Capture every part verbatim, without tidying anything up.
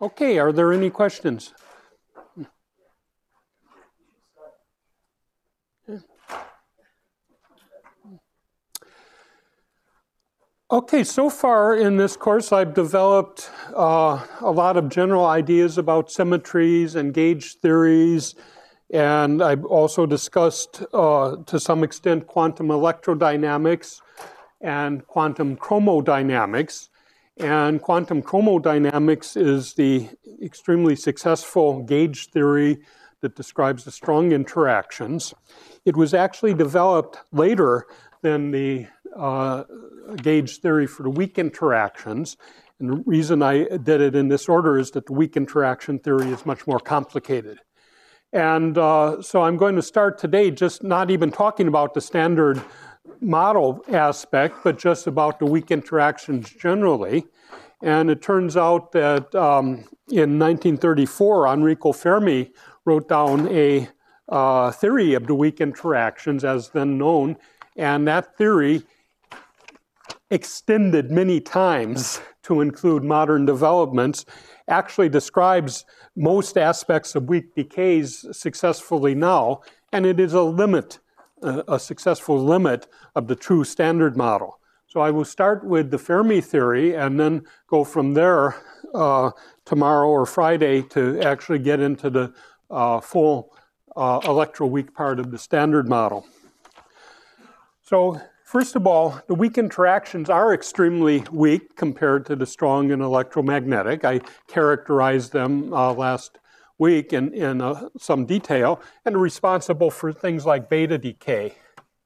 Okay, are there any questions? Okay, so far in this course I've developed uh, a lot of general ideas about symmetries and gauge theories, and I've also discussed uh, to some extent quantum electrodynamics and quantum chromodynamics. And quantum chromodynamics is the extremely successful gauge theory that describes the strong interactions. It was actually developed later than the uh, gauge theory for the weak interactions. And the reason I did it in this order is that the weak interaction theory is much more complicated. And uh, so I'm going to start today just not even talking about the standard model aspect, but just about the weak interactions generally. And it turns out that um, in nineteen thirty-four, Enrico Fermi wrote down a uh, theory of the weak interactions as then known, and that theory extended many times to include modern developments, actually describes most aspects of weak decays successfully now, and it is a limit, uh, a successful limit of the true standard model. So I will start with the Fermi theory and then go from there uh, tomorrow or Friday to actually get into the uh, full uh, electroweak part of the standard model. So first of all, the weak interactions are extremely weak compared to the strong and electromagnetic. I characterized them uh, last week in, in uh, some detail, and are responsible for things like beta decay.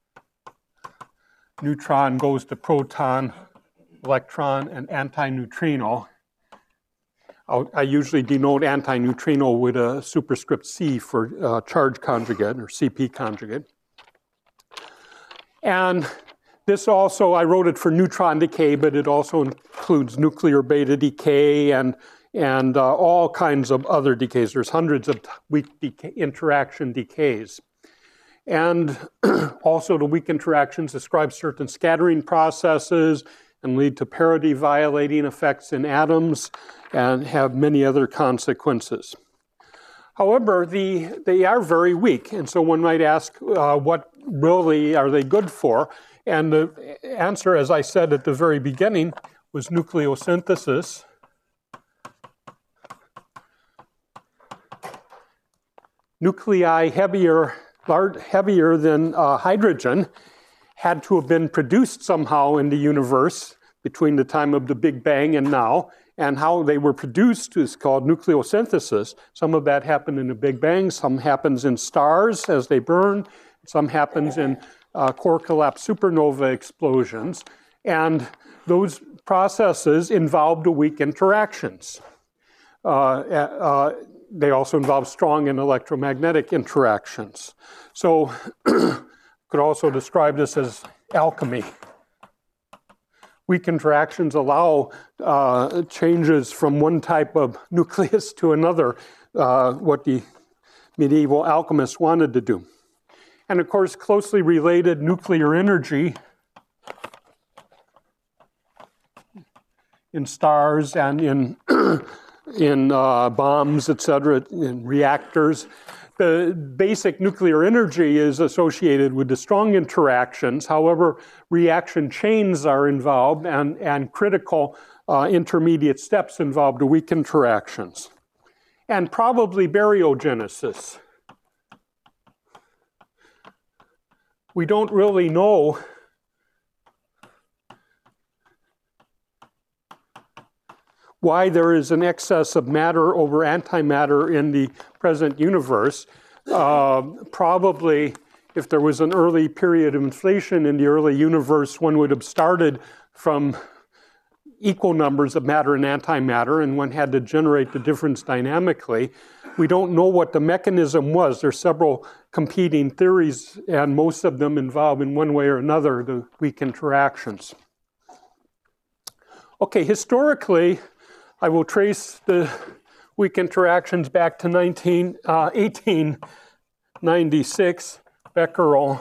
Neutron goes to proton, electron, and antineutrino. I'll, I usually denote antineutrino with a superscript C for uh, charge conjugate, or C P conjugate. And this also, I wrote it for neutron decay, but it also includes nuclear beta decay and, and uh, all kinds of other decays. There's hundreds of weak decay, interaction decays. And also the weak interactions describe certain scattering processes and lead to parity violating effects in atoms and have many other consequences. However, the, they are very weak, and so one might ask, uh, what really are they good for? And the answer, as I said at the very beginning, was nucleosynthesis. Nuclei heavier, large, heavier than uh, hydrogen had to have been produced somehow in the universe between the time of the Big Bang and now. And how they were produced is called nucleosynthesis. Some of that happened in the Big Bang, some happens in stars as they burn, some happens in uh, core collapse supernova explosions. And those processes involved weak interactions. Uh, uh, they also involve strong and electromagnetic interactions. So could also describe this as alchemy. Weak interactions allow uh, changes from one type of nucleus to another, uh, what the medieval alchemists wanted to do. And of course, closely related nuclear energy in stars and in, in uh, bombs, et cetera, in reactors. The basic nuclear energy is associated with the strong interactions. However, reaction chains are involved and, and critical uh, intermediate steps involve the weak interactions. And probably baryogenesis. We don't really know why there is an excess of matter over antimatter in the present universe. Uh, probably, if there was an early period of inflation in the early universe, one would have started from equal numbers of matter and antimatter, and one had to generate the difference dynamically. We don't know what the mechanism was. There are several competing theories, and most of them involve in one way or another the weak interactions. Okay, historically, I will trace the weak interactions back to nineteen, uh, eighteen ninety-six, Becquerel's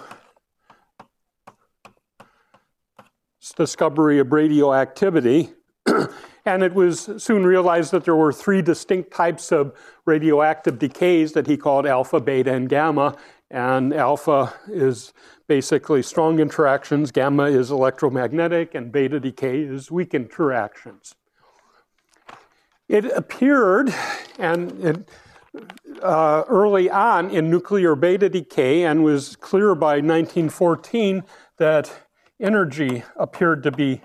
discovery of radioactivity. And it was soon realized that there were three distinct types of radioactive decays that he called alpha, beta, and gamma. And alpha is basically strong interactions, gamma is electromagnetic, and beta decay is weak interactions. It appeared, and it, uh, early on in nuclear beta decay, and was clear by nineteen fourteen that energy appeared to be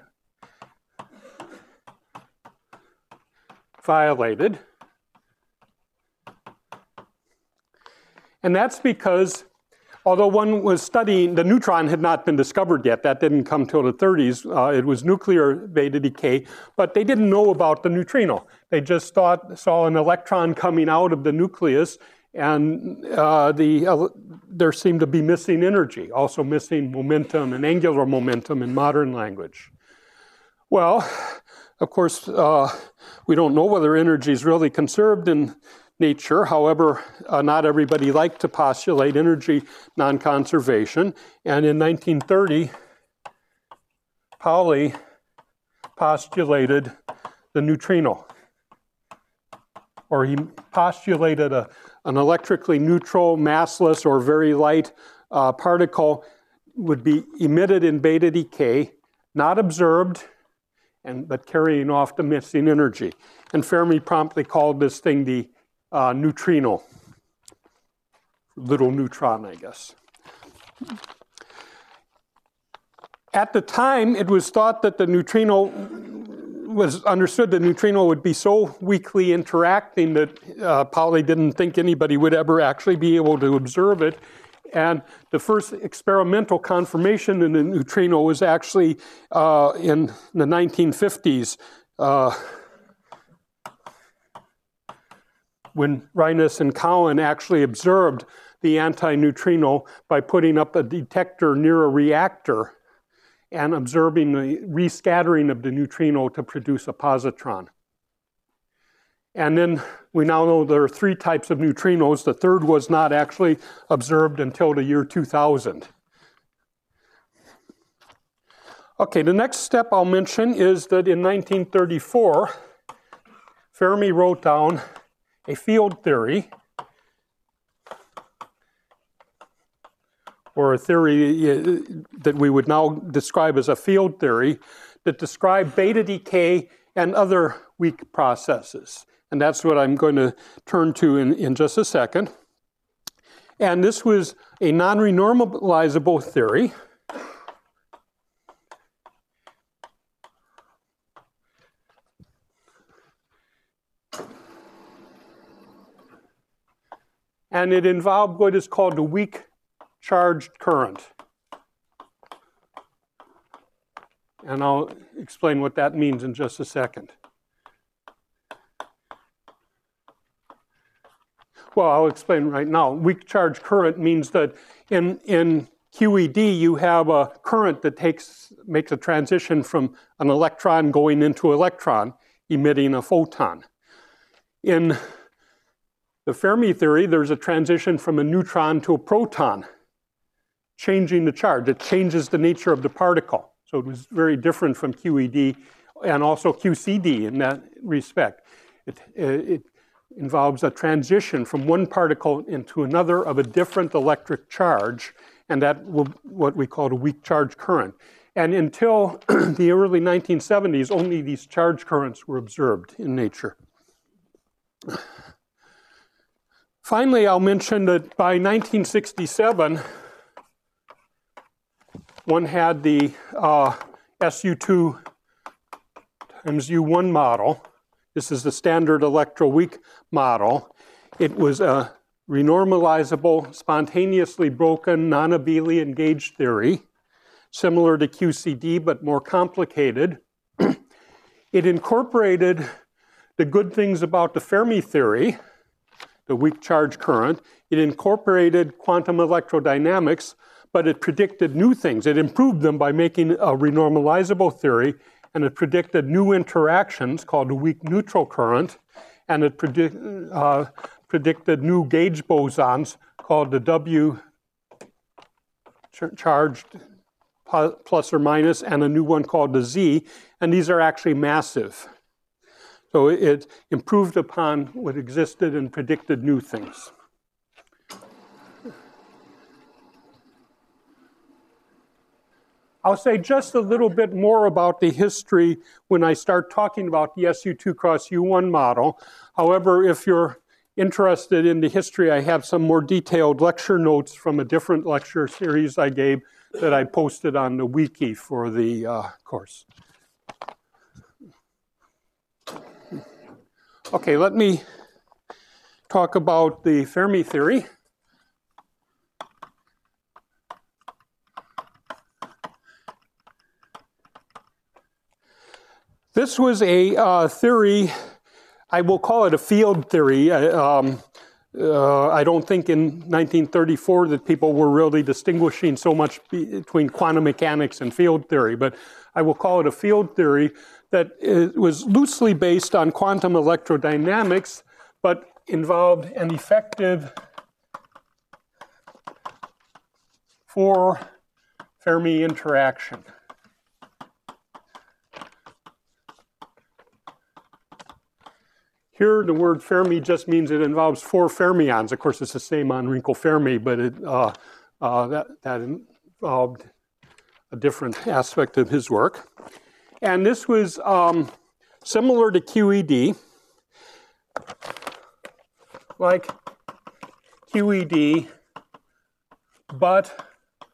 violated. And that's because, although one was studying, the neutron had not been discovered yet. That didn't come till the thirties. Uh, it was nuclear beta decay, but they didn't know about the neutrino. They just thought, saw an electron coming out of the nucleus, and uh, the, uh, there seemed to be missing energy, also missing momentum and angular momentum in modern language. Well, of course, uh, we don't know whether energy is really conserved in nature. However, uh, not everybody liked to postulate energy non-conservation. And in nineteen thirty, Pauli postulated the neutrino. Or he postulated a, an electrically neutral, massless, or very light uh, particle would be emitted in beta decay, not observed, and but carrying off the missing energy. And Fermi promptly called this thing the uh, neutrino, little neutron, I guess. At the time, it was thought that the neutrino was understood the neutrino would be so weakly interacting that uh, Pauli didn't think anybody would ever actually be able to observe it. And the first experimental confirmation in the neutrino was actually uh, in the nineteen fifties uh, when Reines and Cowan actually observed the antineutrino by putting up a detector near a reactor and observing the rescattering of the neutrino to produce a positron. And then we now know there are three types of neutrinos. The third was not actually observed until the year two thousand. Okay, the next step I'll mention is that in nineteen thirty-four, Fermi wrote down a field theory, or a theory that we would now describe as a field theory, that described beta decay and other weak processes. And that's what I'm going to turn to in, in just a second. And this was a non-renormalizable theory. And it involved what is called the weak charged current. And I'll explain what that means in just a second. Well, I'll explain right now. Weak charge current means that in, in Q E D, you have a current that takes, makes a transition from an electron going into electron, emitting a photon. In the Fermi theory, there's a transition from a neutron to a proton, changing the charge. It changes the nature of the particle. So it was very different from Q E D and also Q C D in that respect. It, it involves a transition from one particle into another of a different electric charge, and that will what we call a weak charge current. And until the early nineteen seventies, only these charge currents were observed in nature. Finally, I'll mention that by nineteen sixty-seven, one had the uh, S U two times U one model. This is the standard electroweak model. It was a renormalizable, spontaneously broken, non-abelian gauge theory, similar to Q C D, but more complicated. It incorporated the good things about the Fermi theory, the weak charge current. It incorporated quantum electrodynamics, but it predicted new things. It improved them by making a renormalizable theory, and it predicted new interactions called the weak neutral current, and it predict, uh, predicted new gauge bosons called the W charged plus or minus, and a new one called the Z, and these are actually massive. So it improved upon what existed and predicted new things. I'll say just a little bit more about the history when I start talking about the S U two cross U one model. However, if you're interested in the history, I have some more detailed lecture notes from a different lecture series I gave that I posted on the wiki for the uh, course. Okay, let me talk about the Fermi theory. This was a uh, theory, I will call it a field theory. Um, uh, I don't think in nineteen thirty-four that people were really distinguishing so much between quantum mechanics and field theory, but I will call it a field theory that was loosely based on quantum electrodynamics, but involved an effective four Fermi interaction. Here, the word Fermi just means it involves four fermions. Of course, it's the same on Enrico Fermi, but it, uh, uh, that, that involved a different aspect of his work. And this was um, similar to Q E D, like Q E D, but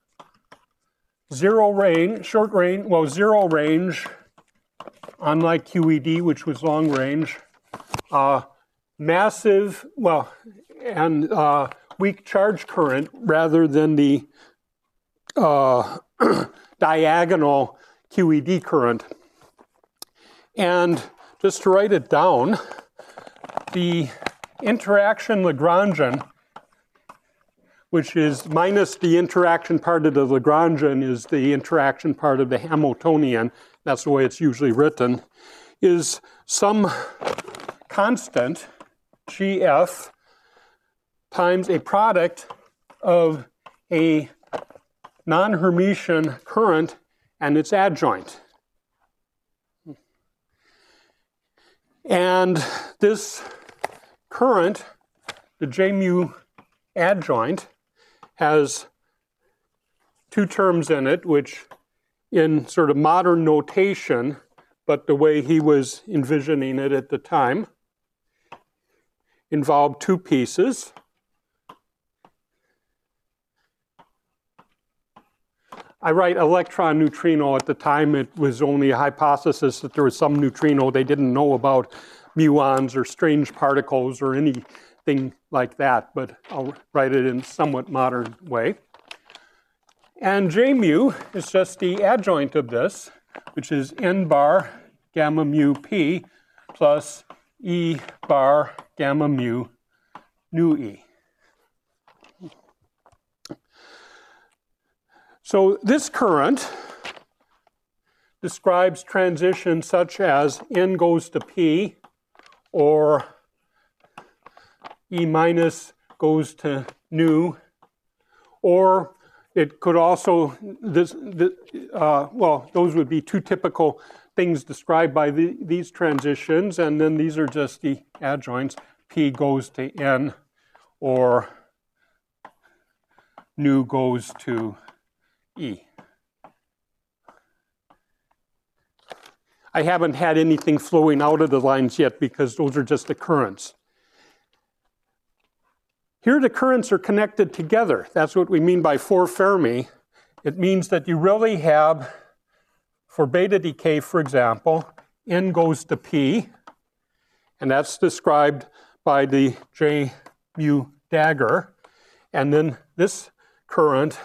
zero range, short range, well, zero range, unlike Q E D, which was long range. Uh, massive, well, and uh, weak charge current rather than the uh, diagonal Q E D current. And just to write it down, the interaction Lagrangian, which is minus the interaction part of the Lagrangian is the interaction part of the Hamiltonian, that's the way it's usually written, is some constant, G F, times a product of a non-Hermitian current and its adjoint. And this current, the J mu adjoint, has two terms in it, which in sort of modern notation, but the way he was envisioning it at the time, involved two pieces. I write electron neutrino. At the time, it was only a hypothesis that there was some neutrino. They didn't know about muons or strange particles or anything like that, but I'll write it in a somewhat modern way. And J mu is just the adjoint of this, which is n bar gamma mu p plus E bar gamma mu nu E. So this current describes transitions such as n goes to p, or E minus goes to nu, or it could also, this, this, uh, well, those would be two typical things described by the, these transitions, and then these are just the adjoints. P goes to N, or nu goes to E. I haven't had anything flowing out of the lines yet because those are just the currents. Here the currents are connected together. That's what we mean by four Fermi. It means that you really have, for beta decay, for example, N goes to P, and that's described by the J mu dagger. And then this current,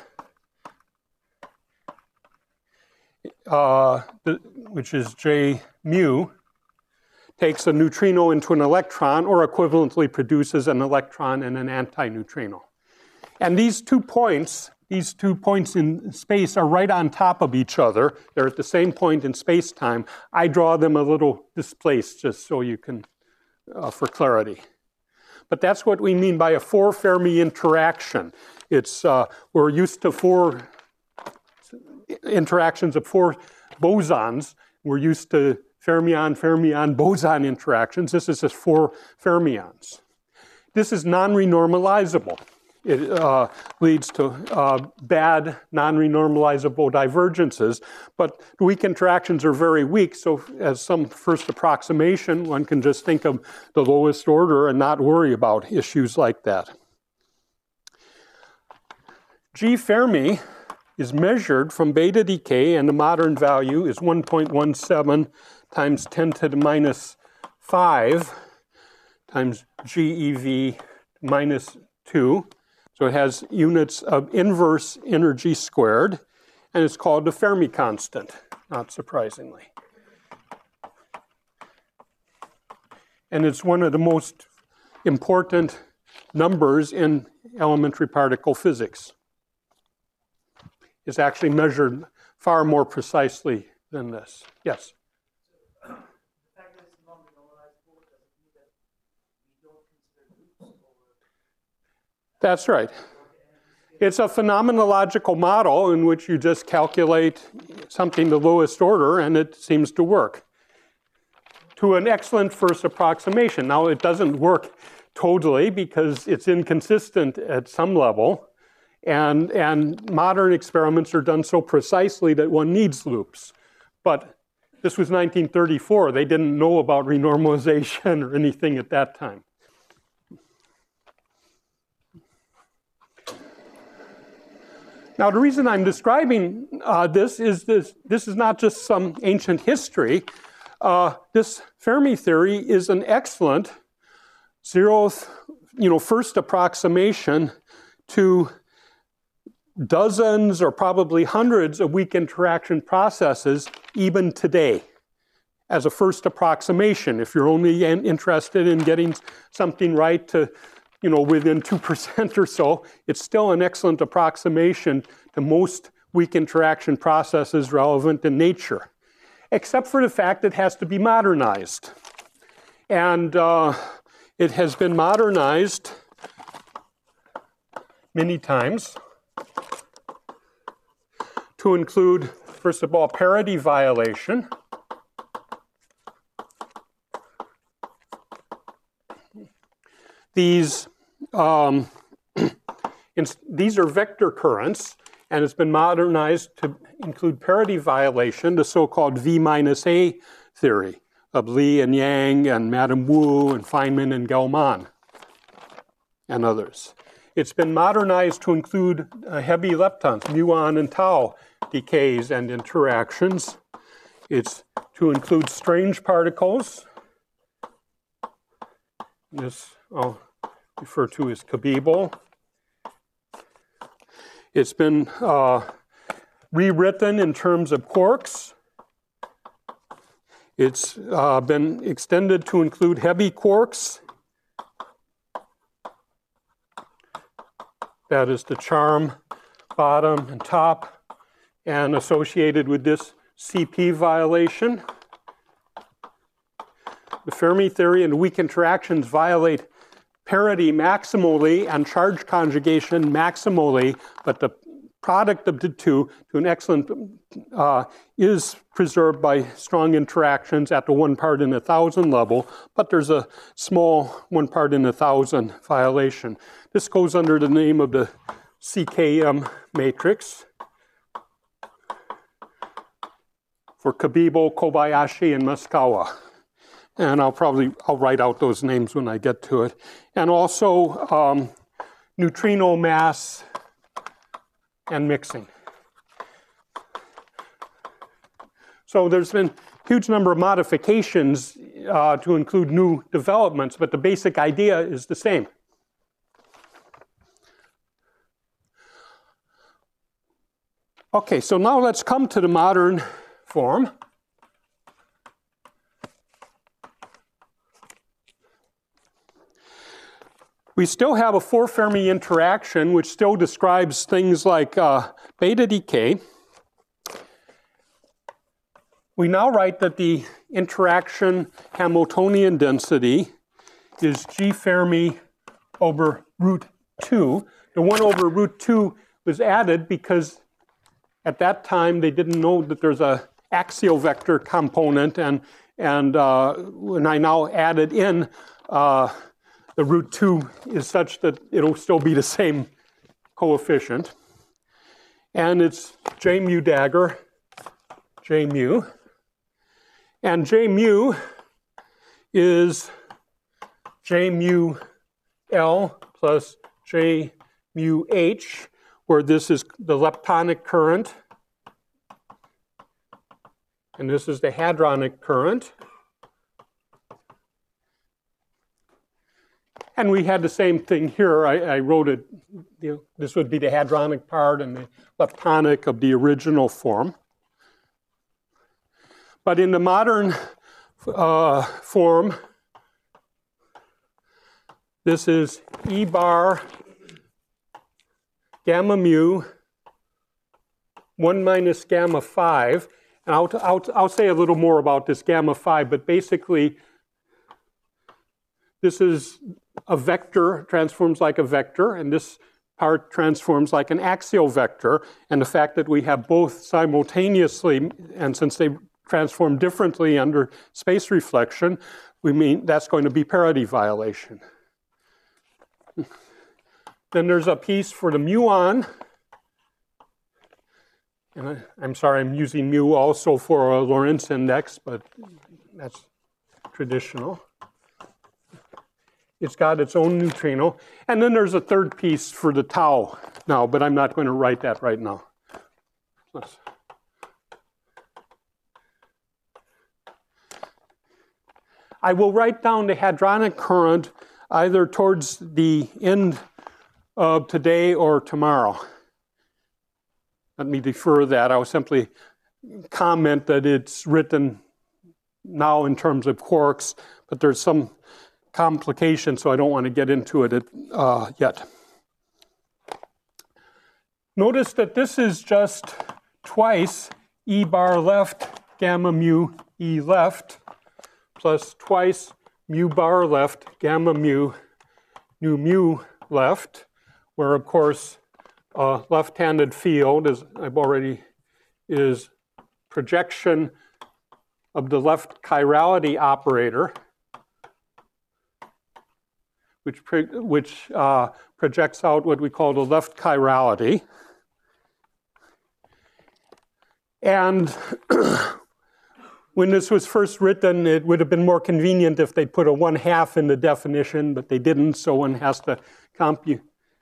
uh, the, which is J mu, takes a neutrino into an electron, or equivalently produces an electron and an antineutrino. And these two points, these two points in space are right on top of each other. They're at the same point in space-time. I draw them a little displaced just so you can, uh, for clarity. But that's what we mean by a four Fermi interaction. It's, uh, we're used to four interactions of four bosons. We're used to fermion-fermion-boson interactions. This is just four fermions. This is non-renormalizable. It uh, leads to uh, bad non-renormalizable divergences, but the weak interactions are very weak, so as some first approximation, one can just think of the lowest order and not worry about issues like that. G Fermi is measured from beta decay, and the modern value is one point one seven times ten to the minus five times G E V minus two. So it has units of inverse energy squared, and it's called the Fermi constant, not surprisingly. And it's one of the most important numbers in elementary particle physics. It's actually measured far more precisely than this. Yes? That's right. It's a phenomenological model in which you just calculate something the lowest order, and it seems to work to an excellent first approximation. Now, it doesn't work totally because it's inconsistent at some level, and, and modern experiments are done so precisely that one needs loops. But this was nineteen thirty-four. They didn't know about renormalization or anything at that time. Now, the reason I'm describing uh, this is this, this is not just some ancient history. Uh, this Fermi theory is an excellent zeroth, you know, first approximation to dozens or probably hundreds of weak interaction processes even today as a first approximation. If you're only interested in getting something right to you know, within two percent or so, it's still an excellent approximation to most weak interaction processes relevant in nature, except for the fact it has to be modernized. And uh, it has been modernized many times to include, first of all, parity violation. These Um, these are vector currents, and it's been modernized to include parity violation, the so-called V minus A theory of Li and Yang and Madame Wu and Feynman and Gell-Mann and others. It's been modernized to include uh, heavy leptons, muon and tau decays and interactions. It's to include strange particles. This, oh. referred to as Kabibel. It's been uh, rewritten in terms of quarks. It's uh, been extended to include heavy quarks. That is the charm bottom and top, and associated with this C P violation. The Fermi theory and weak interactions violate parity maximally and charge conjugation maximally, but the product of the two to an excellent uh, is preserved by strong interactions at the one part in a thousand level, but there's a small one part in a thousand violation. This goes under the name of the C K M matrix for Kabibel, Kobayashi, and Maskawa. And I'll probably, I'll write out those names when I get to it. And also um, neutrino mass and mixing. So there's been a huge number of modifications uh, to include new developments, but the basic idea is the same. Okay, so now let's come to the modern form. We still have a four Fermi interaction, which still describes things like uh, beta decay. We now write that the interaction Hamiltonian density is G Fermi over root two. The one over root two was added because at that time they didn't know that there's a axial vector component, and And uh, when I now add it in, uh, the root two is such that it'll still be the same coefficient. And it's J mu dagger, J mu. And J mu is J mu L plus J mu H, where this is the leptonic current, and this is the hadronic current. And we had the same thing here. I, I wrote it, you know, this would be the hadronic part and the leptonic of the original form. But in the modern uh, form, this is E bar gamma mu one minus gamma five. And I'll, I'll, I'll say a little more about this gamma five, but basically this is a vector, transforms like a vector, and this part transforms like an axial vector. And the fact that we have both simultaneously, and since they transform differently under space reflection, we mean that's going to be parity violation. Then there's a piece for the muon. And I, I'm sorry, I'm using mu also for a Lorentz index, but that's traditional. It's got its own neutrino. And then there's a third piece for the tau now, but I'm not going to write that right now. Let's. I will write down the hadronic current either towards the end of today or tomorrow. Let me defer that. I'll simply comment that it's written now in terms of quarks, but there's some complication, so I don't want to get into it uh, yet. Notice that this is just twice E bar left gamma mu E left plus twice mu bar left gamma mu nu mu left, where of course uh, left-handed field, as I've already, is projection of the left chirality operator, which, which uh, projects out what we call the left chirality. And when this was first written, it would have been more convenient if they put a one half in the definition, but they didn't, so one has to compute.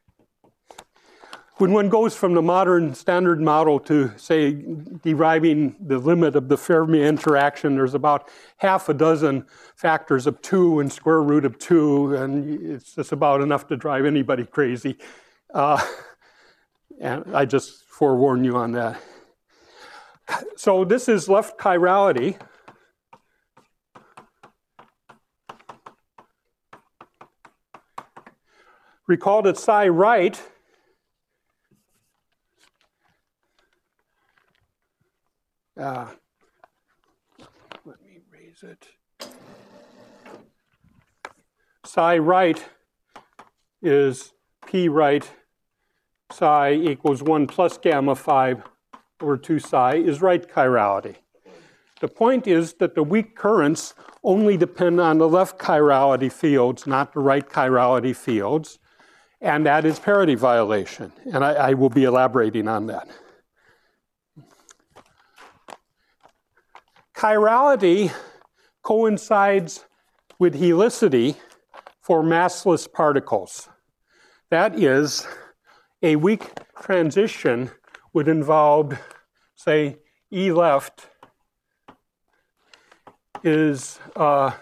When one goes from the modern standard model to, say, deriving the limit of the Fermi interaction, there's about half a dozen factors of two and square root of two, and it's just about enough to drive anybody crazy. Uh, and I just forewarn you on that. So this is left chirality. Recall that psi right Uh, let me raise it. Psi right is P right psi equals one plus gamma five over two psi is right chirality. The point is that the weak currents only depend on the left chirality fields, not the right chirality fields, and that is parity violation. And I, I will be elaborating on that. Chirality coincides with helicity for massless particles. That is, a weak transition would involve, say, E left is uh,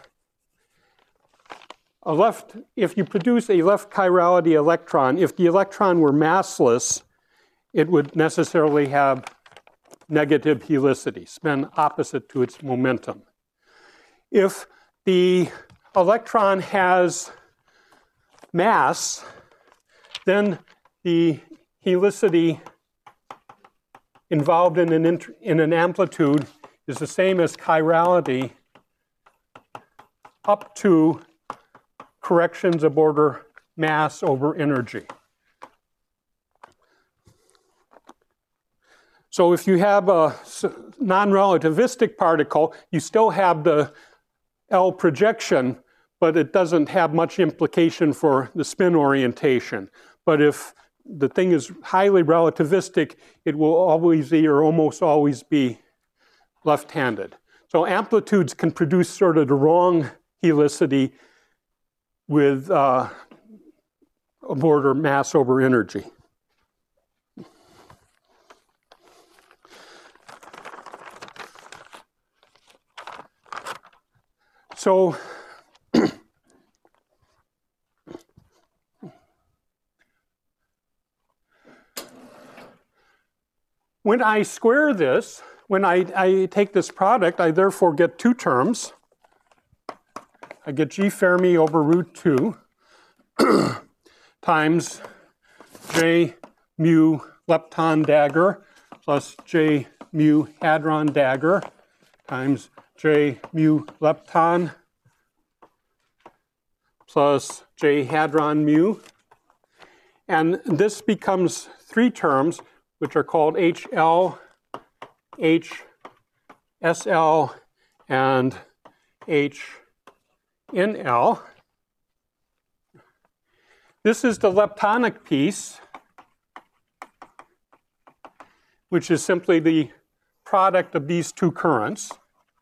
a left, if you produce a left chirality electron, if the electron were massless, it would necessarily have negative helicity, spin opposite to its momentum. If the electron has mass, then the helicity involved in an, in an amplitude is the same as chirality up to corrections of order mass over energy. So if you have a non-relativistic particle, you still have the L projection, but it doesn't have much implication for the spin orientation. But if the thing is highly relativistic, it will always be or almost always be left-handed. So amplitudes can produce sort of the wrong helicity with uh, of order mass over energy. So when I square this, when I, I take this product, I therefore get two terms. I get G Fermi over root two times J mu lepton dagger plus J mu hadron dagger times J mu lepton plus J hadron mu. And this becomes three terms, which are called H L, H, S L, and H N L. This is the leptonic piece, which is simply the product of these two currents.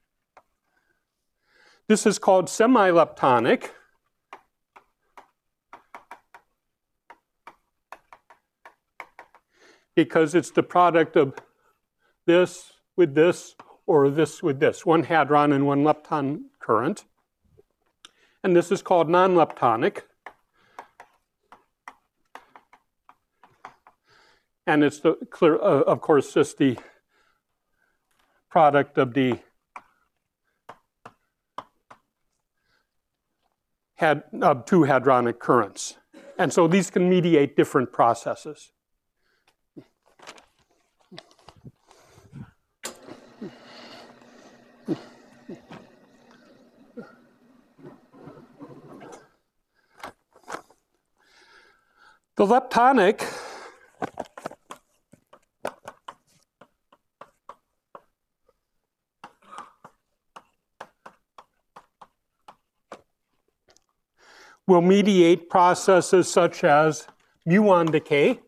This is called semi-leptonic. Because it's the product of this with this or this with this, one hadron and one lepton current. And this is called non-leptonic. And it's, the clear, uh, of course, just the product of the had, of two hadronic currents. And so these can mediate different processes. The leptonic will mediate processes such as muon decay,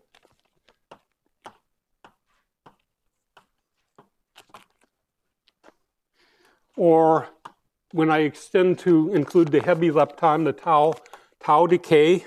or when I extend to include the heavy lepton, the tau, tau decay.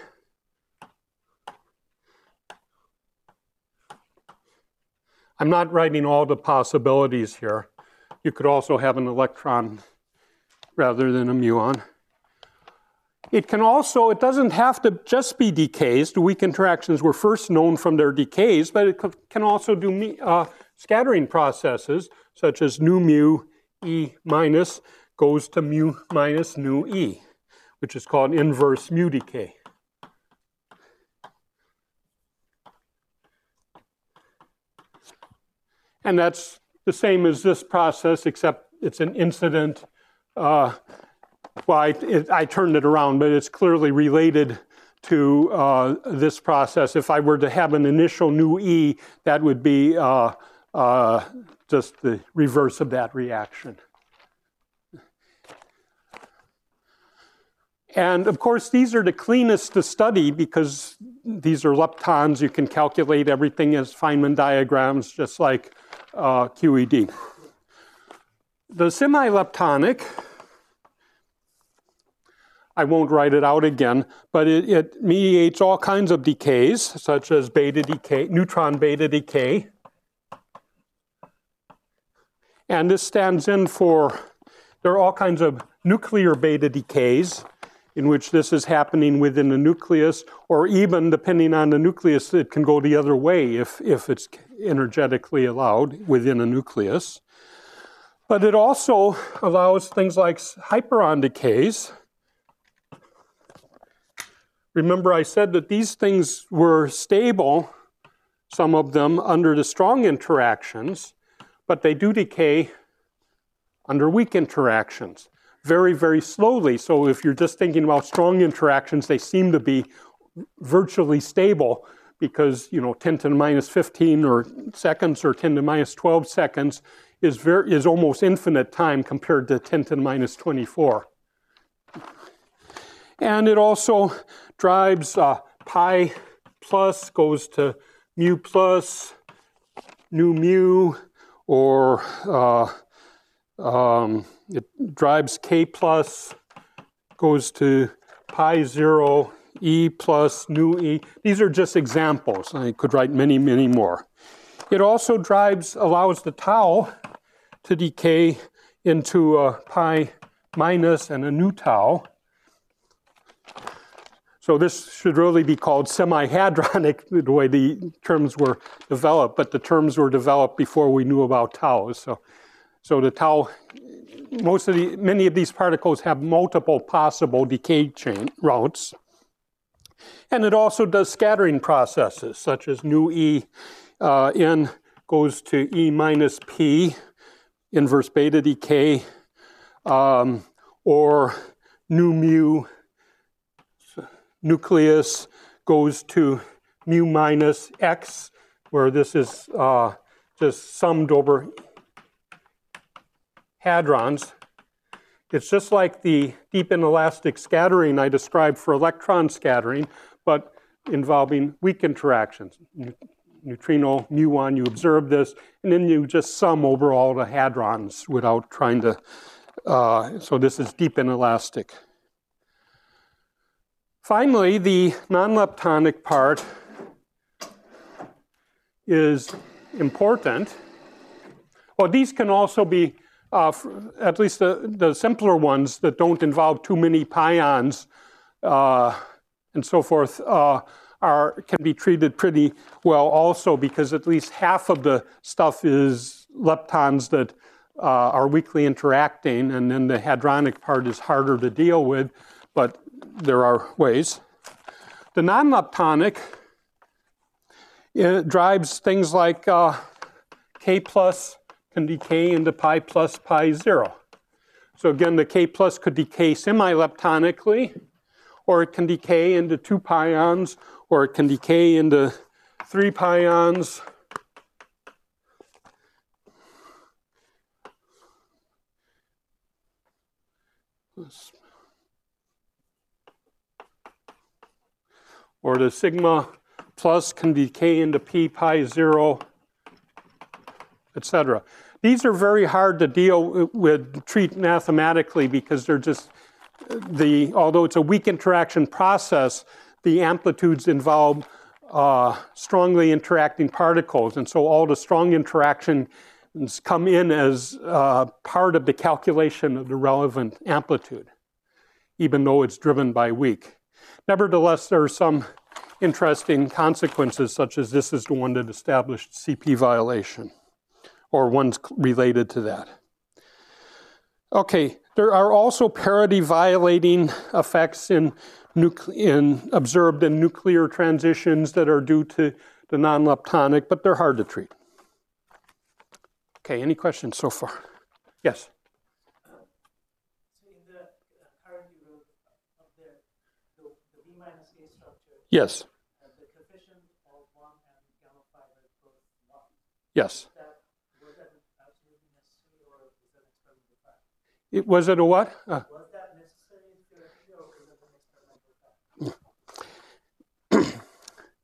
I'm not writing all the possibilities here. You could also have an electron rather than a muon. It can also, it doesn't have to just be decays. The weak interactions were first known from their decays, but it can also do uh, scattering processes, such as nu mu E minus goes to mu minus nu E, which is called inverse mu decay. And that's the same as this process, except it's an incident. Uh, well, I, it, I turned it around, but it's clearly related to uh, this process. If I were to have an initial nu E, that would be uh, uh, just the reverse of that reaction. And of course, these are the cleanest to study because these are leptons. You can calculate everything as Feynman diagrams, just like uh, Q E D. The semi-leptonic, I won't write it out again, but it, it mediates all kinds of decays, such as beta decay, neutron beta decay. And this stands in for, there are all kinds of nuclear beta decays, in which this is happening within the nucleus, or even, depending on the nucleus, it can go the other way if, if it's energetically allowed within a nucleus. But it also allows things like hyperon decays. Remember, I said that these things were stable, some of them, under the strong interactions, but they do decay under weak interactions. Very, very slowly. So if you're just thinking about strong interactions, they seem to be virtually stable because, you know, ten to the minus fifteen or seconds or ten to the minus twelve seconds is very is almost infinite time compared to ten to the minus twenty-four. And it also drives uh, pi plus goes to mu plus, nu mu, or uh, um, it drives k plus, goes to pi zero, e plus, nu e. These are just examples. I could write many, many more. It also drives, allows the tau to decay into a pi minus and a nu tau. So this should really be called semi-hadronic, the way the terms were developed, but the terms were developed before we knew about tau. So, so the tau, most of the, many of these particles have multiple possible decay chain routes. And it also does scattering processes, such as nu e, uh, n goes to e minus p, inverse beta decay, um, or nu mu, nucleus goes to mu minus x, where this is uh, just summed over hadrons. It's just like the deep inelastic scattering I described for electron scattering, but involving weak interactions. Neutrino, muon, you observe this, and then you just sum over all the hadrons without trying to, uh, so this is deep inelastic. Finally, the non-leptonic part is important. Well, these can also be, uh, at least the, the simpler ones that don't involve too many pions uh, and so forth, uh, are, can be treated pretty well also, because at least half of the stuff is leptons that uh, are weakly interacting, and then the hadronic part is harder to deal with, but there are ways. The non-leptonic, it drives things like uh, K plus can decay into pi plus pi zero. So again, the K plus could decay semi-leptonically, or it can decay into two pions, or it can decay into three pions. Or the sigma plus can decay into p pi zero, et cetera. These are very hard to deal with, treat mathematically, because they're just, the, although it's a weak interaction process, the amplitudes involve uh, strongly interacting particles. And so all the strong interactions come in as uh, part of the calculation of the relevant amplitude, even though it's driven by weak. Nevertheless, there are some interesting consequences, such as this is the one that established C P violation, or ones related to that. Okay, there are also parity violating effects in, in observed in nuclear transitions that are due to the non-leptonic, but they're hard to treat. Okay, any questions so far? Yes? So in the uh, current you wrote up there, the, the V minus A structure, yes. Uh, the coefficient of one and gamma phi are both one. Yes. That, was that absolutely necessary, or is that an experimental fact? It, was it a what? Uh, was that necessary theoretically, or was that an experimental fact?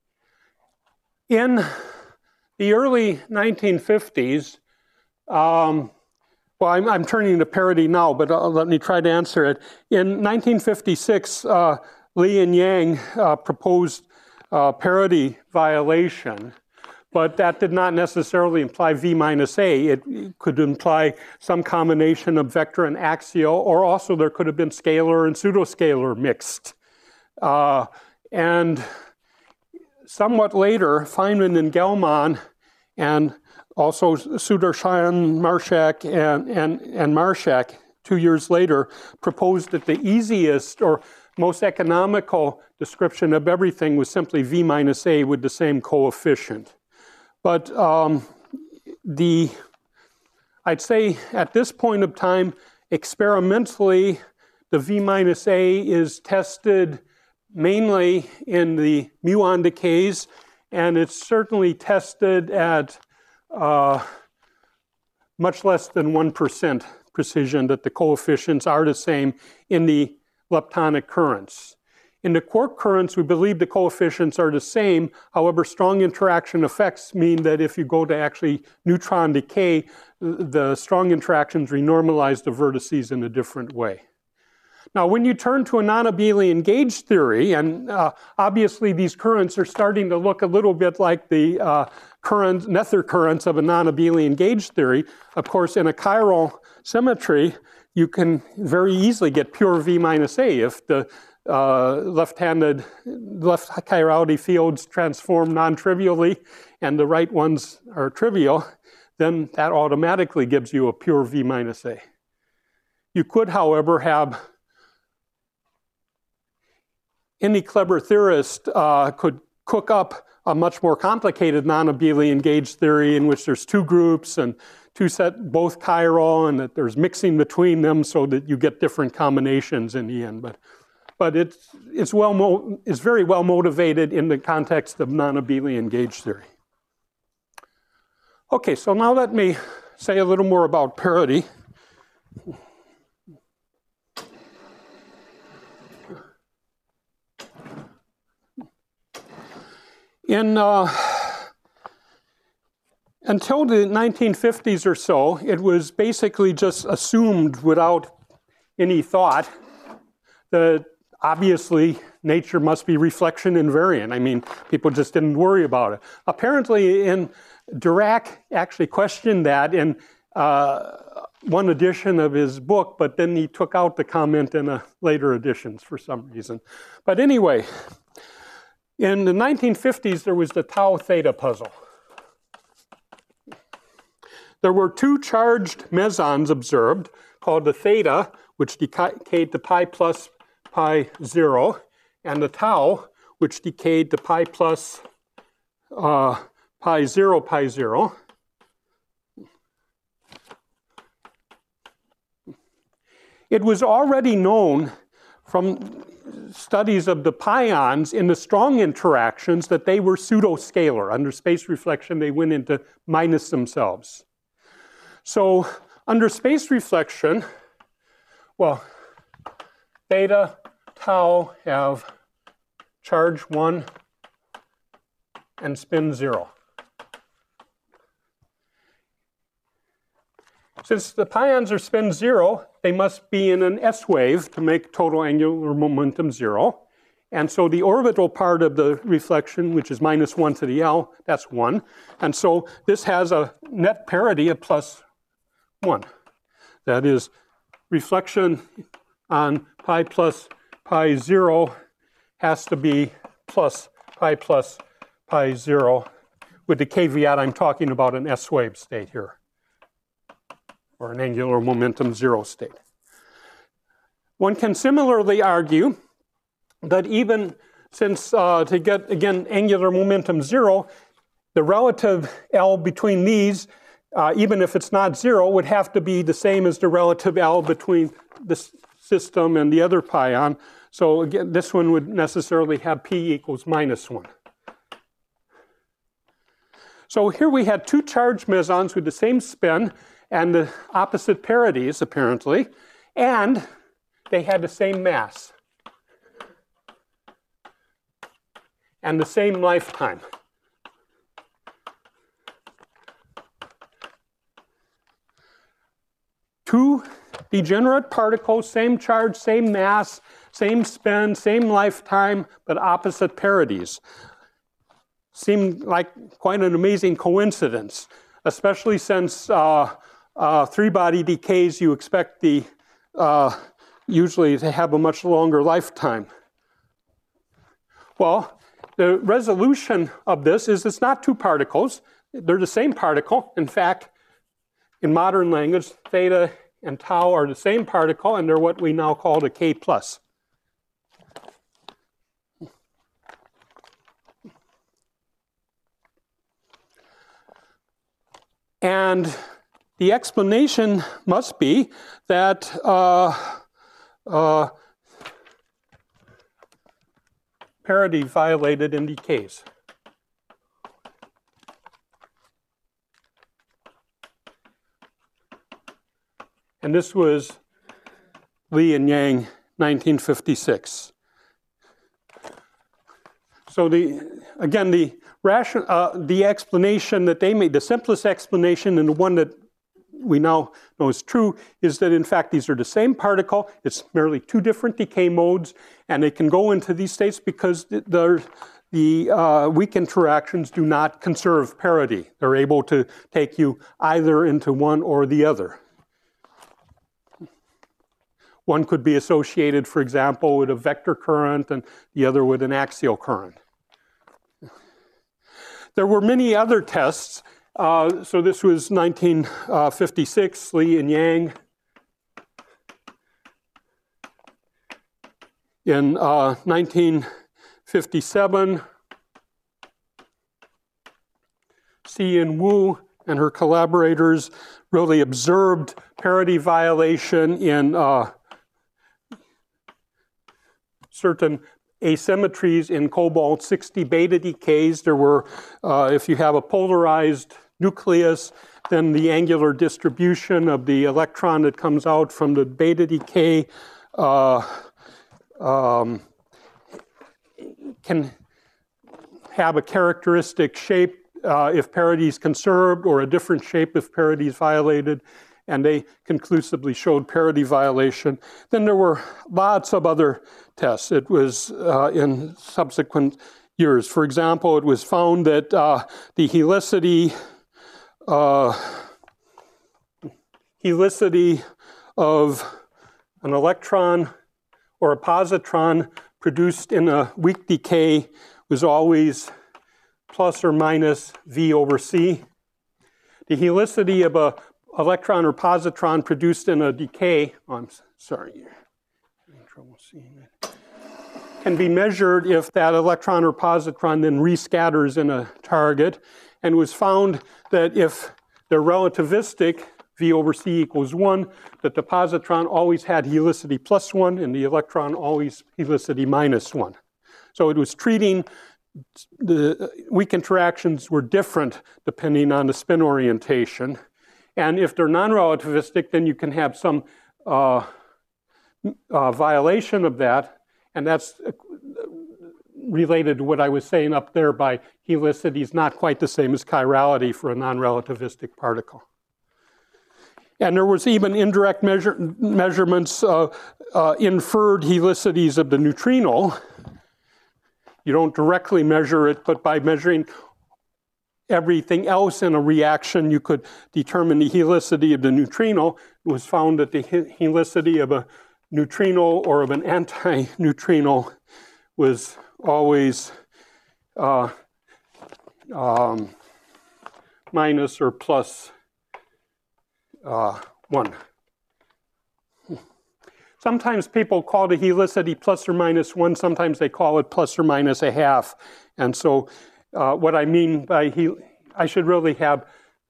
In the early nineteen fifties, um, well, I'm, I'm turning to parity now, but uh, let me try to answer it. In nineteen fifty-six, uh, Li and Yang uh, proposed uh, parity violation, but that did not necessarily imply V minus A. It could imply some combination of vector and axial, or also there could have been scalar and pseudoscalar mixed. Uh, and somewhat later, Feynman and Gell-Mann, and also Sudarshan, Marshak, and, and, and Marshak, two years later, proposed that the easiest or most economical description of everything was simply V minus A with the same coefficient. But um, the, I'd say at this point of time, experimentally, the V minus A is tested mainly in the muon decays and it's certainly tested at uh, much less than one percent precision that the coefficients are the same in the leptonic currents. In the quark currents, we believe the coefficients are the same. However, strong interaction effects mean that if you go to actually neutron decay, the strong interactions renormalize the vertices in a different way. Now, when you turn to a non-abelian gauge theory, and uh, obviously these currents are starting to look a little bit like the uh, current, nether currents of a non-abelian gauge theory. Of course, in a chiral symmetry, you can very easily get pure V minus A if the uh, left-handed, left chirality fields transform non-trivially and the right ones are trivial, then that automatically gives you a pure V minus A. You could, however, have any clever theorist uh, could cook up a much more complicated non-abelian gauge theory in which there's two groups and two set both chiral and that there's mixing between them so that you get different combinations in the end. But, but it's, it's, well mo it's very well motivated in the context of non-abelian gauge theory. Okay, so now let me say a little more about parity. In, uh, until the nineteen fifties or so, it was basically just assumed without any thought that obviously nature must be reflection invariant. I mean, people just didn't worry about it. Apparently, in Dirac actually questioned that in uh, one edition of his book, but then he took out the comment in a later editions for some reason. But anyway, in the nineteen fifties, there was the tau theta puzzle. There were two charged mesons observed called the theta, which decayed to pi plus pi zero, and the tau, which decayed to pi plus uh, pi zero pi zero. It was already known from studies of the pions in the strong interactions that they were pseudoscalar. Under space reflection, they went into minus themselves. So under space reflection, well, theta, tau have charge one and spin zero. Since the pions are spin zero, they must be in an S wave to make total angular momentum zero. And so the orbital part of the reflection, which is minus one to the L, that's one. And so this has a net parity of plus one. That is, reflection on pi plus pi zero has to be plus pi plus pi zero, with the caveat I'm talking about an S wave state here, or an angular momentum zero state. One can similarly argue that even since uh, to get, again, angular momentum zero, the relative L between these, uh, even if it's not zero, would have to be the same as the relative L between this system and the other pion. So again, this one would necessarily have P equals minus one. So here we had two charged mesons with the same spin and the opposite parities, apparently, and they had the same mass and the same lifetime. Two degenerate particles, same charge, same mass, same spin, same lifetime, but opposite parities. Seemed like quite an amazing coincidence, especially since uh, uh, three-body decays, you expect the uh, usually to have a much longer lifetime. Well, the resolution of this is it's not two particles. They're the same particle. In fact, in modern language, theta and tau are the same particle, and they're what we now call the K plus. And the explanation must be that uh, uh, parity violated in decays. And this was Li and Yang, nineteen fifty-six. So the, again, the, ration, uh, the explanation that they made, the simplest explanation and the one that we now know is true, is that in fact these are the same particle. It's merely two different decay modes, and they can go into these states because the, the uh, weak interactions do not conserve parity. They're able to take you either into one or the other. One could be associated, for example, with a vector current and the other with an axial current. There were many other tests. Uh, so this was nineteen fifty-six, Li and Yang. In uh, nineteen fifty-seven, Xi and Wu and her collaborators really observed parity violation in uh, certain asymmetries in cobalt sixty beta decays. There were, uh, if you have a polarized nucleus, then the angular distribution of the electron that comes out from the beta decay uh, um, can have a characteristic shape uh, if parity is conserved, or a different shape if parity is violated, and they conclusively showed parity violation. Then there were lots of other tests. It was uh, in subsequent years. For example, it was found that uh, the helicity Uh, helicity of an electron or a positron produced in a weak decay was always plus or minus V over C. The helicity of an electron or positron produced in a decay, oh, I'm sorry, I'm having trouble seeing it, can be measured if that electron or positron then rescatters in a target. And it was found that if they're relativistic, V over C equals one, that the positron always had helicity plus one and the electron always helicity minus one. So it was treating, the weak interactions were different depending on the spin orientation. And if they're non-relativistic, then you can have some uh, uh, violation of that, and that's related to what I was saying up there by helicity is not quite the same as chirality for a non-relativistic particle. And there was even indirect measure, measurements, uh, uh, inferred helicities of the neutrino. You don't directly measure it, but by measuring everything else in a reaction, you could determine the helicity of the neutrino. It was found that the helicity of a neutrino or of an anti-neutrino was always uh, um, minus or plus uh, one. Sometimes people call the helicity plus or minus one. Sometimes they call it plus or minus a half. And so uh, what I mean by he, I should really have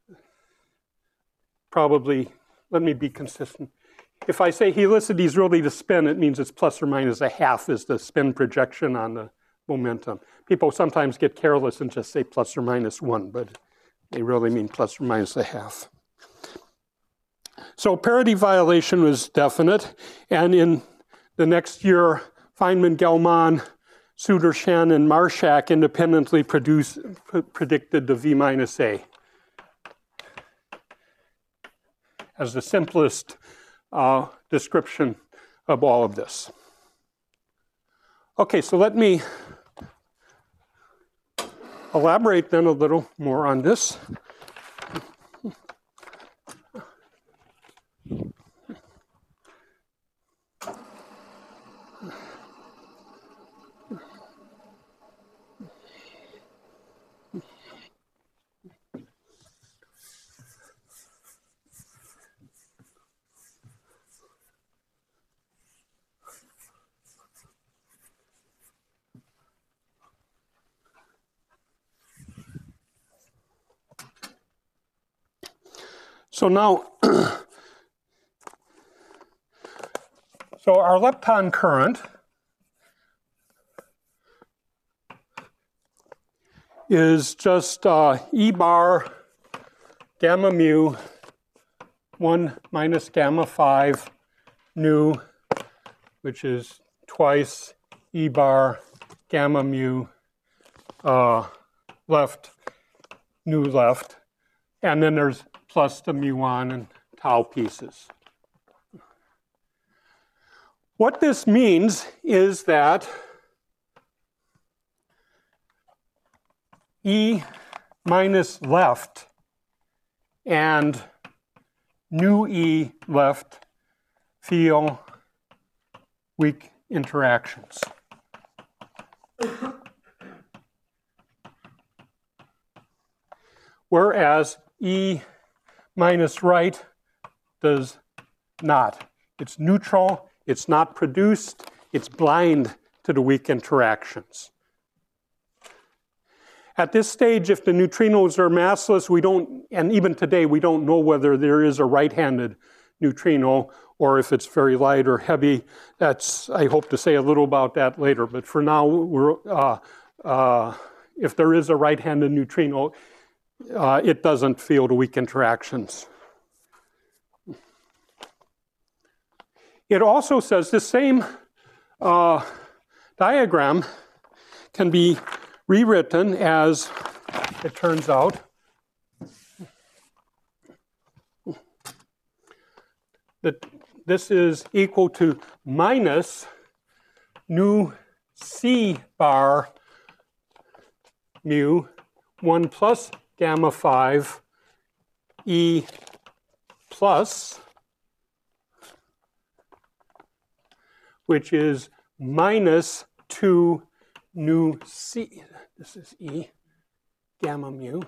probably, let me be consistent. If I say helicity is really the spin, it means it's plus or minus a half is the spin projection on the momentum. People sometimes get careless and just say plus or minus one, but they really mean plus or minus a half. So parity violation was definite, and in the next year, Feynman, Gelman, Sudarshan, and Marshak independently produced, predicted the V minus A as the simplest uh, description of all of this. Okay, so let me elaborate then a little more on this. So now, so our lepton current is just uh, E bar gamma mu one minus gamma five nu, which is twice E bar gamma mu uh, left, nu left. And then there's plus the muon and tau pieces. What this means is that E minus left and nu E left feel weak interactions. Whereas E minus right does not. It's neutral, it's not produced, it's blind to the weak interactions. At this stage, if the neutrinos are massless, we don't, and even today, we don't know whether there is a right-handed neutrino or if it's very light or heavy. That's, I hope to say a little about that later, but for now, we're, uh, uh, if there is a right-handed neutrino, uh, it doesn't feel the weak interactions. It also says the same uh, diagram can be rewritten as, it turns out, that this is equal to minus nu C bar mu one plus gamma five E plus, which is minus two nu C, this is E, gamma mu,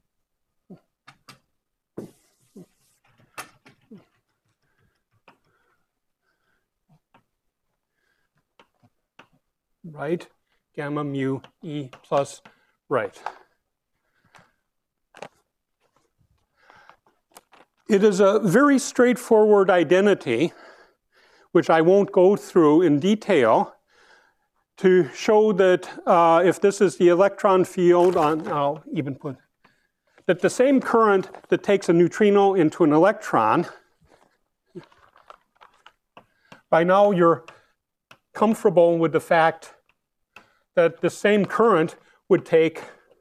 right, gamma mu E plus right. It is a very straightforward identity, which I won't go through in detail, to show that uh, if this is the electron field on, I'll even put, that the same current that takes a neutrino into an electron, by now you're comfortable with the fact that the same current would take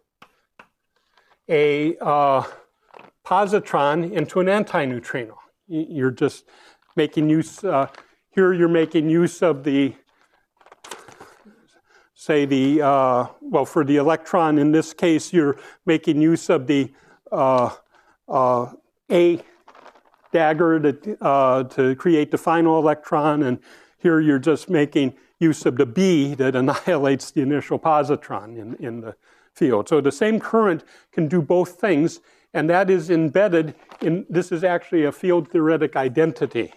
a uh, positron into an antineutrino. You're just making use, uh, here you're making use of the, say the, uh, well, for the electron in this case, you're making use of the uh, uh, A dagger to, uh, to create the final electron, and here you're just making use of the B that annihilates the initial positron in, in the field. So the same current can do both things, and that is embedded in, this is actually a field theoretic identity.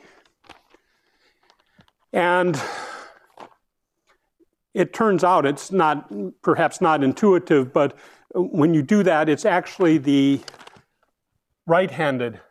And it turns out it's not, perhaps not intuitive, but when you do that, it's actually the right-handed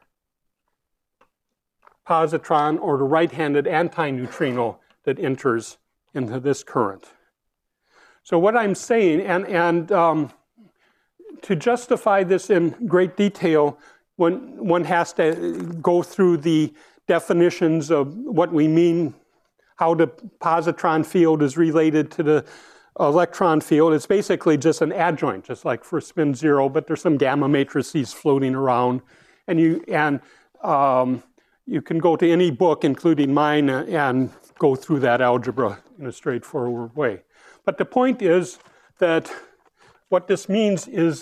positron or the right-handed antineutrino that enters into this current. So what I'm saying, and, and um, to justify this in great detail, one, one has to go through the definitions of what we mean, how the positron field is related to the electron field. It's basically just an adjoint, just like for spin zero, but there's some gamma matrices floating around. And you, and, um, you can go to any book, including mine, and go through that algebra in a straightforward way. But the point is that what this means is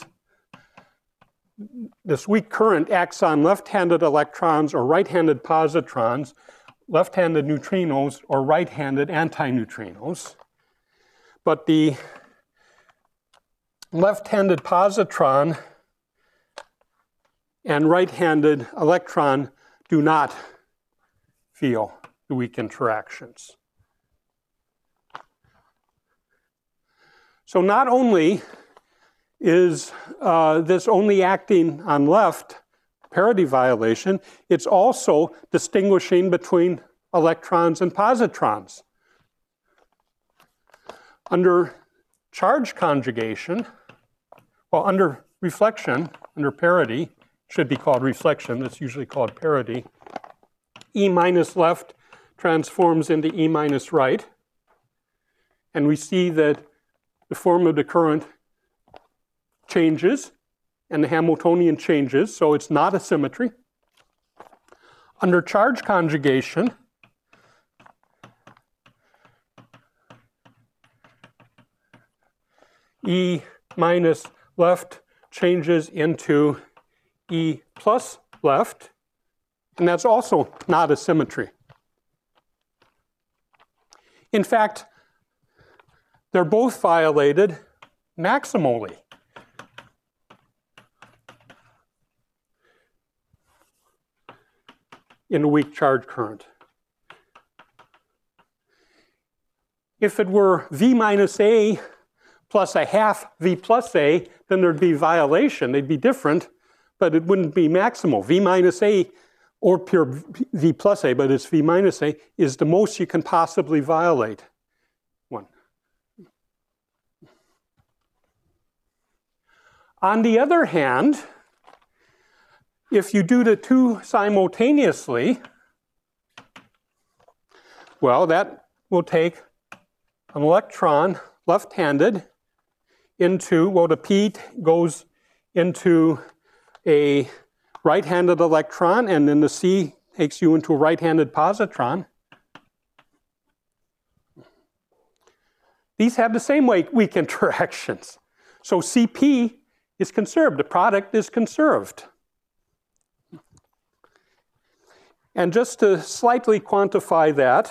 this weak current acts on left-handed electrons or right-handed positrons, left-handed neutrinos or right-handed antineutrinos. But the left-handed positron and right-handed electron do not feel the weak interactions. So not only is uh, this only acting on left, parity violation, it's also distinguishing between electrons and positrons. Under charge conjugation, well, under reflection, under parity, should be called reflection. It's usually called parity. E minus left transforms into E minus right. And we see that the form of the current changes and the Hamiltonian changes, so it's not a symmetry. Under charge conjugation, E minus left changes into E plus left, and that's also not a symmetry. In fact, they're both violated maximally. In a weak charge current. If it were V minus A plus a half V plus A, then there'd be violation. They'd be different, but it wouldn't be maximal. V minus A, or pure V plus A, but it's V minus A, is the most you can possibly violate. One. On the other hand, if you do the two simultaneously, well, that will take an electron left-handed into, well, the P goes into a right-handed electron, and then the C takes you into a right-handed positron. These have the same weak interactions. So C P is conserved. The product is conserved. And just to slightly quantify that,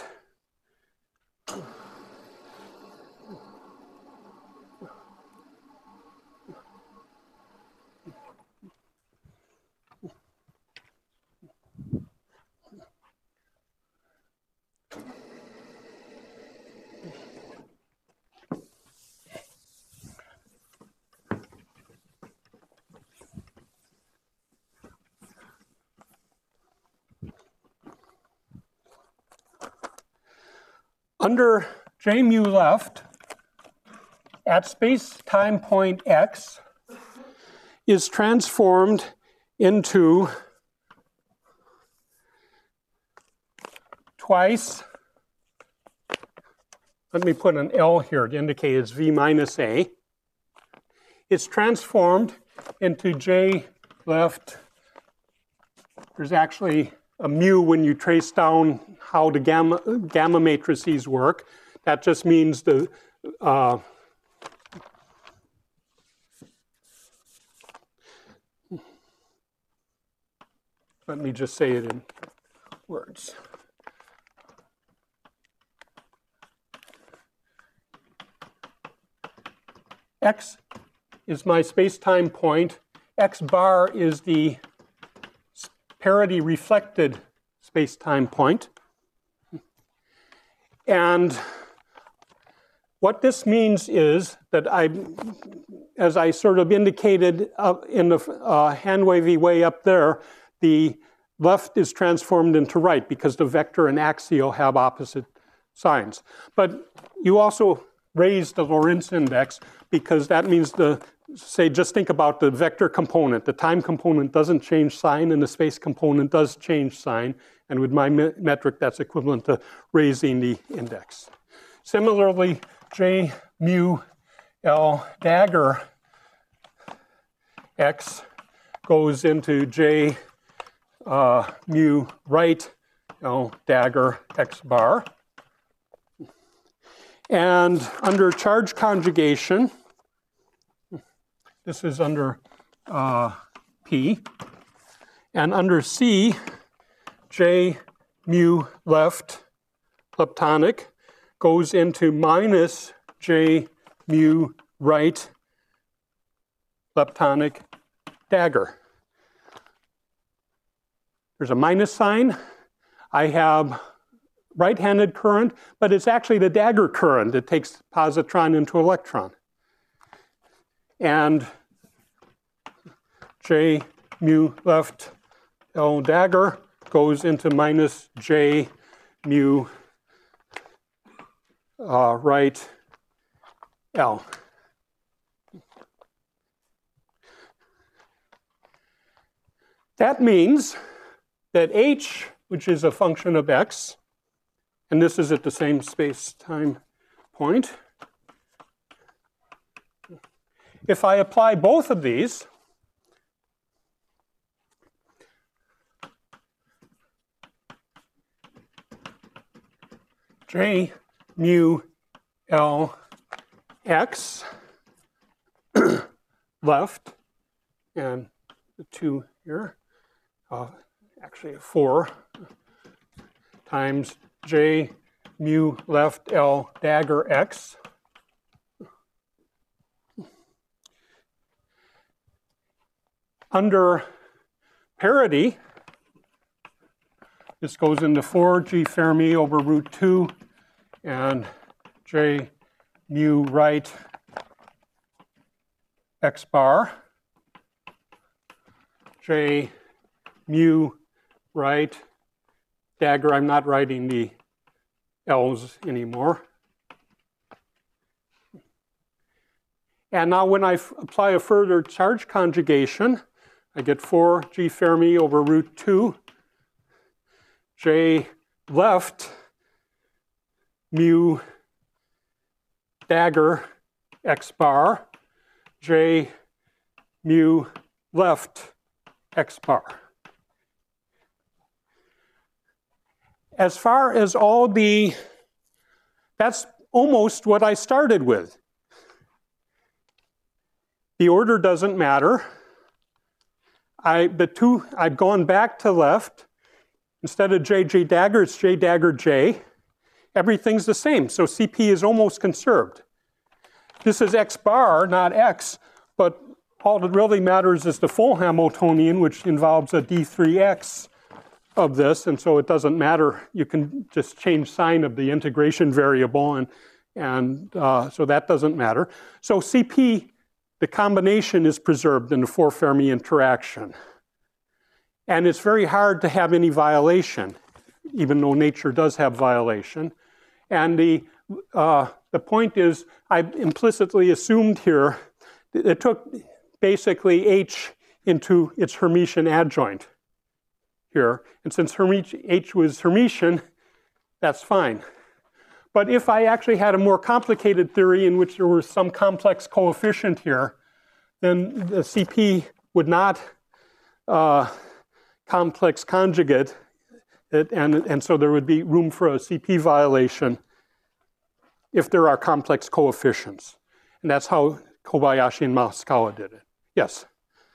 under J mu left, at space-time point x, is transformed into twice, let me put an L here to indicate it's V minus A. It's transformed into J left. There's actually a mu when you trace down how the gamma, gamma matrices work. That just means the uh, let me just say it in words. X is my space-time point. X bar is the parity reflected space-time point. And what this means is that I, as I sort of indicated uh, in the uh, hand-wavy way up there, the left is transformed into right because the vector and axial have opposite signs. But you also raise the Lorentz index because that means the, say, just think about the vector component. The time component doesn't change sign and the space component does change sign. And with my metric, that's equivalent to raising the index. Similarly, J mu L dagger X goes into J uh, mu right L dagger X bar. And under charge conjugation, this is under uh, P, and under C, J mu left leptonic goes into minus J mu right leptonic dagger. There's a minus sign. I have right-handed current, but it's actually the dagger current that takes positron into electron. And J mu left L dagger goes into minus J mu uh, right L. That means that H, which is a function of x, and this is at the same space-time point, if I apply both of these, J mu L x left, and the two here, uh, actually four times J mu left L dagger x. Under parity, this goes into four G Fermi over root two and J mu right x bar, J mu right dagger. I'm not writing the L's anymore. And now when I f apply a further charge conjugation, I get four G Fermi over root two, J left mu dagger x bar, J mu left x bar. As far as all the, that's almost what I started with. The order doesn't matter. I, the two, I've gone back to left. Instead of J, J dagger, it's J dagger, J. Everything's the same, so C P is almost conserved. This is x bar, not x, but all that really matters is the full Hamiltonian, which involves a d three x of this, and so it doesn't matter. You can just change sign of the integration variable, and, and uh, so that doesn't matter. So C P, the combination is preserved in the four Fermi interaction. And it's very hard to have any violation, even though nature does have violation. And the, uh, the point is, I implicitly assumed here, it took basically H into its Hermitian adjoint here. And since H was Hermitian, that's fine. But if I actually had a more complicated theory in which there was some complex coefficient here, then the C P would not uh, complex conjugate, it, and, and so there would be room for a C P violation if there are complex coefficients. And that's how Kobayashi and Masukawa did it. Yes?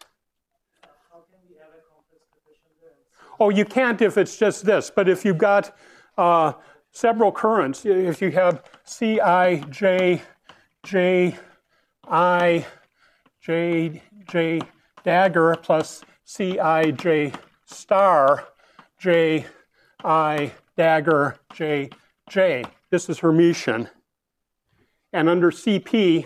How can we have a complex coefficient there? Oh, you can't if it's just this, but if you've got uh, several currents, if you have C I, J, J, I, J, J dagger plus C I, J star, J, I, dagger, J, J. This is Hermitian. And under C P,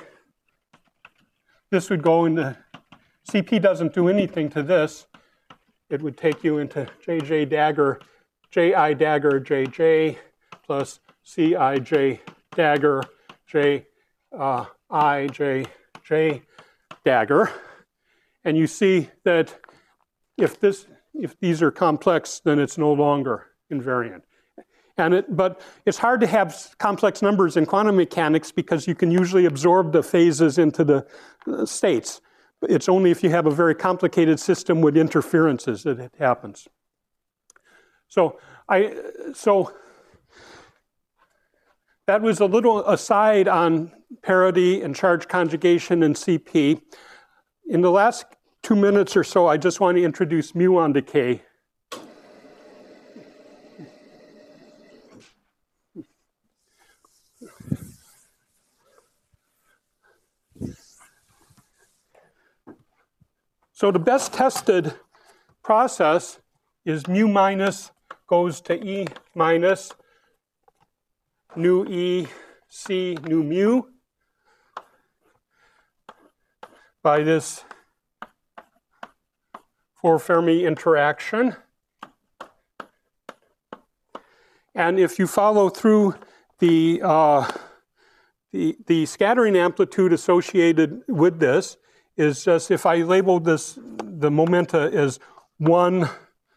this would go into, C P doesn't do anything to this. It would take you into J, J dagger, J, I dagger, J, J, plus C, I, J dagger, J, uh, I, J, J dagger. And you see that if this, if these are complex, then it's no longer invariant. And it, but it's hard to have complex numbers in quantum mechanics because you can usually absorb the phases into the uh, states. It's only if you have a very complicated system with interferences that it happens. So I, so that was a little aside on parity and charge conjugation and C P. In the last two minutes or so, I just want to introduce muon decay. So the best tested process is mu minus goes to E minus nu E C nu mu by this four Fermi interaction. And if you follow through the, uh, the, the scattering amplitude associated with this, is just if I label this, the momenta as one,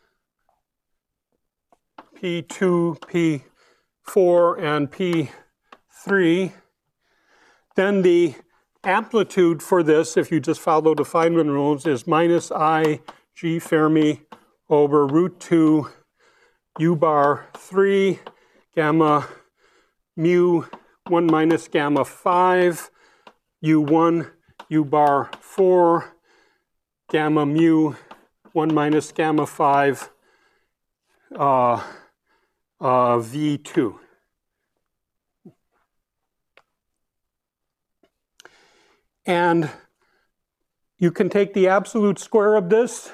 P two, P four, and P three. Then the amplitude for this, if you just follow the Feynman rules, is minus I G Fermi over root two U bar three gamma mu one minus gamma five U one U bar four gamma mu one minus gamma five uh, uh, V two. And you can take the absolute square of this,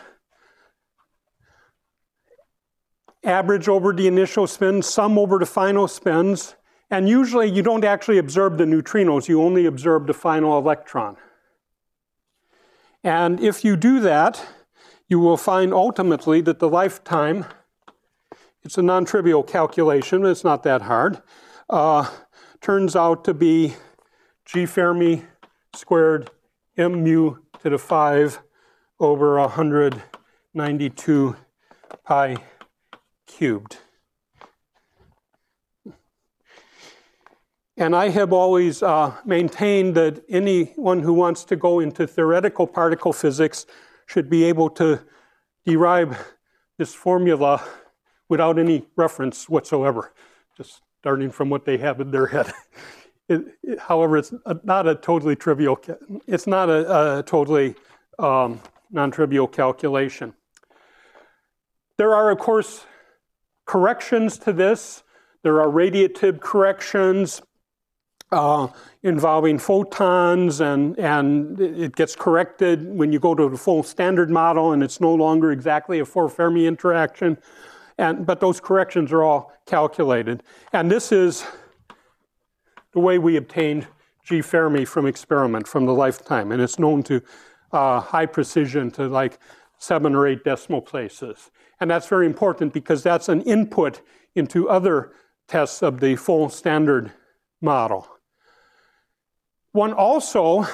average over the initial spin, sum over the final spins, and usually you don't actually observe the neutrinos, you only observe the final electron. And if you do that, you will find ultimately that the lifetime, it's a non-trivial calculation, it's not that hard, uh, turns out to be G Fermi squared m mu to the five over one hundred ninety-two pi cubed. And I have always uh, maintained that anyone who wants to go into theoretical particle physics should be able to derive this formula without any reference whatsoever, just starting from what they have in their head. It, it, however, it's a, not a totally trivial, it's not a, a totally um, non-trivial calculation. There are, of course, corrections to this. There are radiative corrections uh, involving photons, and, and it gets corrected when you go to the full standard model, and it's no longer exactly a four Fermi interaction. And, but those corrections are all calculated. And this is the way we obtained G Fermi from experiment, from the lifetime. And it's known to uh, high precision to like seven or eight decimal places. And that's very important because that's an input into other tests of the full standard model. One also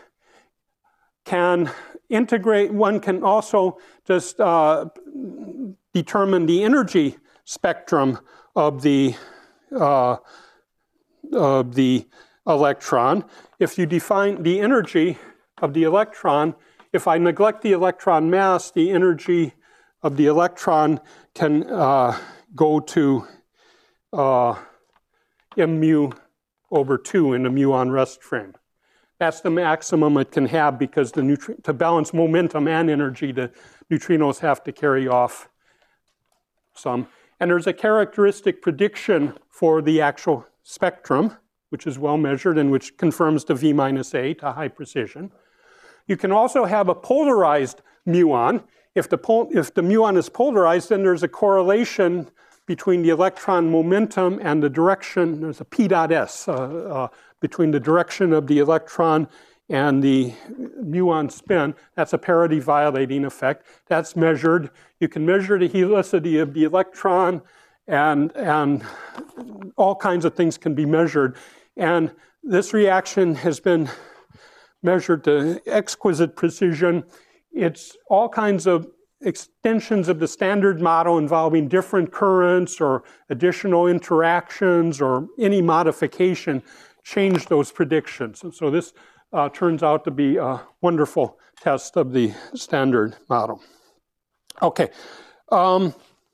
can integrate, one can also just uh, determine the energy spectrum of the uh, of the electron. If you define the energy of the electron, if I neglect the electron mass, the energy of the electron can uh, go to uh, m mu over two in the muon rest frame. That's the maximum it can have because the neutri- to balance momentum and energy, the neutrinos have to carry off some. And there's a characteristic prediction for the actual spectrum, which is well measured and which confirms the V minus A to high precision. You can also have a polarized muon. If the, pol if the muon is polarized, then there's a correlation between the electron momentum and the direction. There's a P dot S uh, uh, between the direction of the electron and the muon spin. That's a parity violating effect. That's measured. You can measure the helicity of the electron, and, and all kinds of things can be measured. And this reaction has been measured to exquisite precision. It's all kinds of extensions of the standard model involving different currents or additional interactions or any modification change those predictions. And so this uh, turns out to be a wonderful test of the standard model. Okay. Um,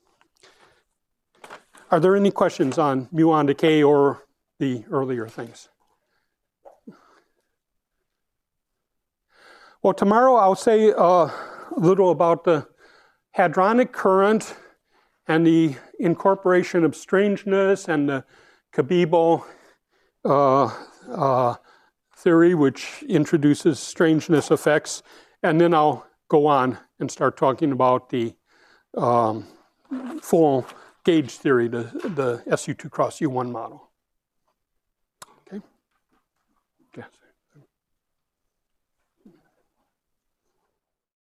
are there any questions on muon decay or the earlier things? Well, tomorrow I'll say uh, a little about the hadronic current and the incorporation of strangeness and the Cabibel uh, uh, theory, which introduces strangeness effects. And then I'll go on and start talking about the um, full gauge theory, the, the S U two cross U one model.